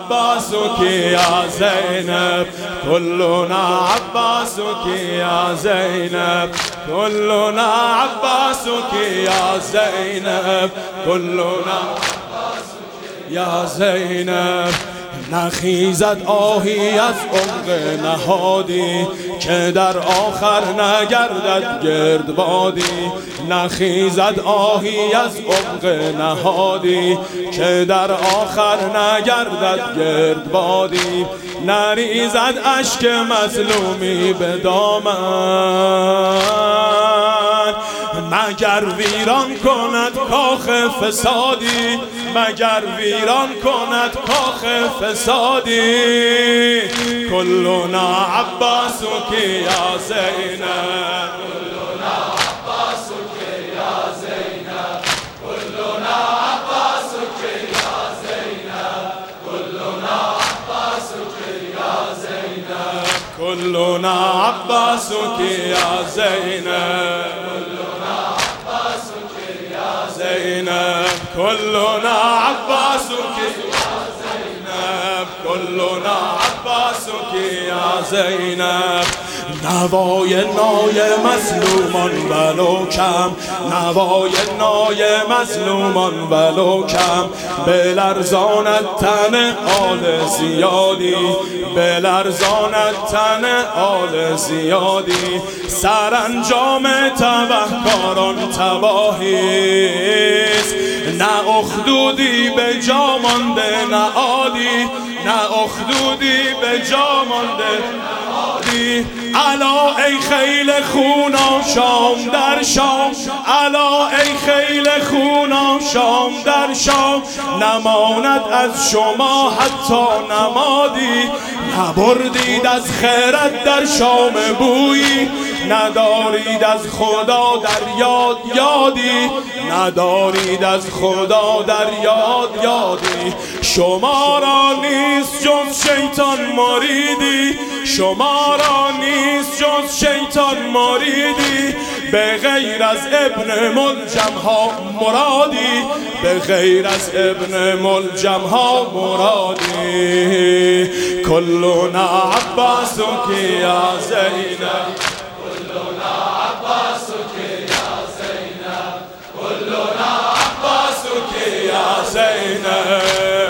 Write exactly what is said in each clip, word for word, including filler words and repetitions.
عباسك يا زينب كلنا عباسك يا زينب كلنا عباسك يا زينب كلنا عباسك يا زينب نخیزد آهی از عمق نهادی که در آخر نگردد گردبادی نخیزد آهی از عمق نهادی که در آخر نگردد گردبادی نریزد اشک مظلومی به دامن مگر ویران کند کاخ فسادی مگر ویران کند کاخ فسادی کلنا عباسک یا زینب کلنا عباسک یا زینب کلنا عباسک یا زینب کلنا عباسک یا زینب کلنا عباسک یا زینب زينب كلنا عباسك يا زينب كلنا عباسك يا زينب نوای نای مظلومان ولو کم نوای نای مظلومان ولو کم بلرزاند تن آل زیادی بلرزاند تن آل زیادی سرانجام تبهکاران تباهیست نه اخدودی به جا مانده نه عادی نه اخدودی به جا مانده الا ای خیل خونا شام در شام الا ای خیل خونا شام در شام نماند از شما حتی نمادی نبردید از خیرت در شام بویی ندارید از خدا در یاد یادی ندارید از خدا در یاد یادی شما را نیست جز شیطان مریدی شما را نیست جز شیطان مریدی به غیر از ابن ملجم ها مرادی به غیر از ابن ملجم ها مرادی کلنا عباسک یا زینب کلنا عباسک یا زینب کلنا عباسک یا زینب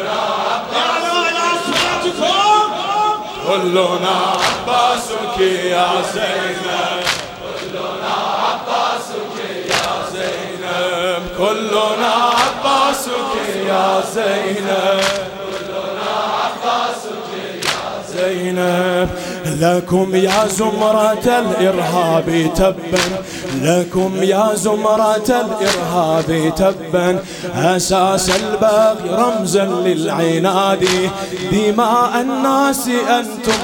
كلنا عباسك يا زينب كلنا عباسك يا زينب كلنا عباسك يا زينب كلنا عباسك يا زينب لكم يا زمرة الإرهاب تبا لكم يا زمرة الإرهاب تبا أساس الباغي رمزا للعناد دماء الناس أنتم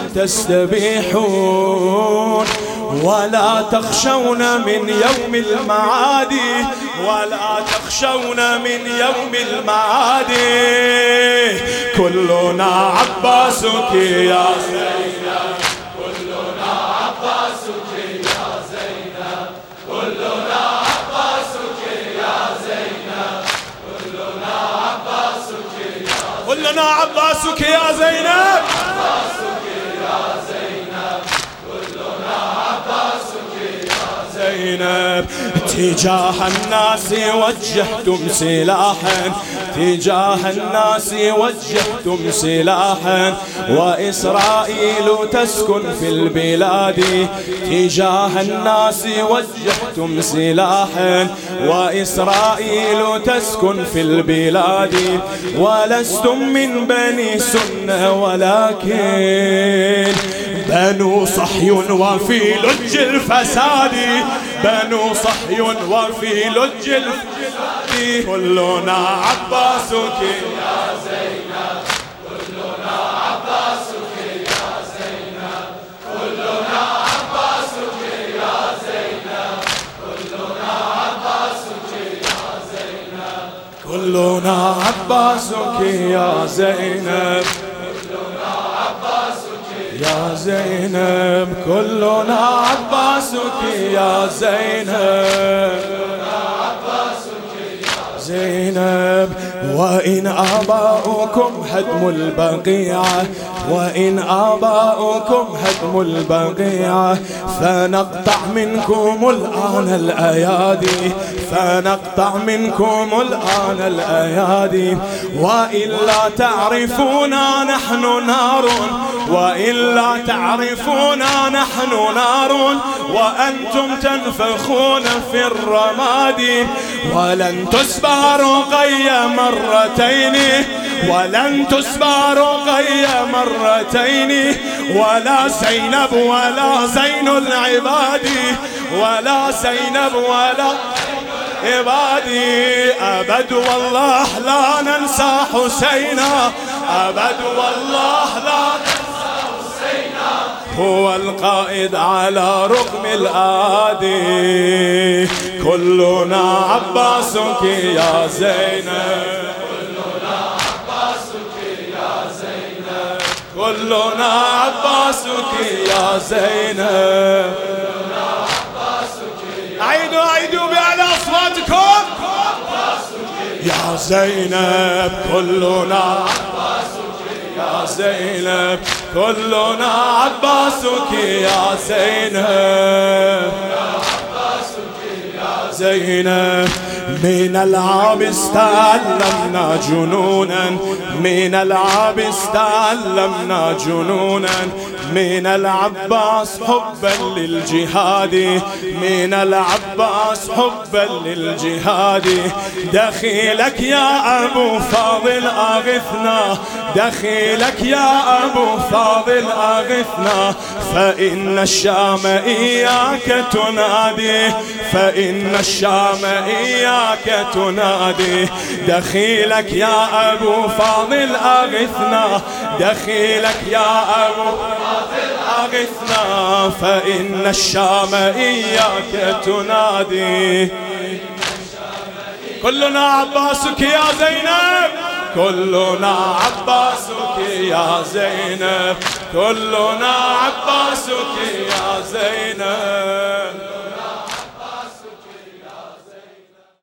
تستبيحون ولا تخشون من يوم المعاد ولا تخشون من يوم المعاد كلنا عباسك يا زينب كلنا عباسك يا زينب كلنا عباسك يا زينب كلنا عباسك يا كلنا عباسك يا زينب زينب تجاه الناس وجهتم سلاحا تجاه الناس وجهتم سلاحا وإسرائيل تسكن في البلاد تجاه الناس وجهتم سلاحا وإسرائيل تسكن في البلاد ولستم من بني سنة ولكن بنو صحي وفي لج الفساد بنو صحي وفي لج الفساد كلنا عباسك يا زينب كلنا عباسك يا زينب كلنا عباسك يا زينب كلنا عباسك يا زينب كلنا عباسك يا زينب يا زينب كلنا عباسك يا زينب زينب. وإن آباؤكم هدم البقيعة، وإن آباؤكم هدم البقيعة، فنقطع منكم الآن الأيادي، فنقطع منكم الآن الأيادي. وإلا تعرفونا نحن نار، وإلا تعرفونا نحن نار، وأنتم تنفخون في الرماد. ولن تسبى رقي مرتين، ولن تسبى رقي مرتين، ولا زينب ولا زين العباد، ولا زينب ولا عبادي. أبد والله لا ننسى حسينا، أبد والله لا ننسى حسينا، هو القائد على رغم الآدي. كلنا عباسك يا زينب، كلنا عباسك يا زينب، كلنا عباسك يا زينب. عيدوا عيدوا بأعلى أصواتكم يا زينب. كلنا عباسك يا زينب، كلنا عباسك يا زينب، زينب. من العابس تعلمنا جنونا، من العابس تعلمنا جنونا، من العباس حبا للجهاد، من العباس حبا للجهاد. دخيلك يا أبو فاضل أغثنا، دخيلك يا أبو فاضل أغثنا، فإن الشام إياك تنادي، فإن الشام إياك تنادي. دخيلك يا أبو فاضل أغثنا، دخيلك يا أبو فاضل أغثنا، فإن الشام إياك تنادي. كلنا عباسك يا زينب، كلنا عباسك يا زينب، كلنا عباسك يا زينب.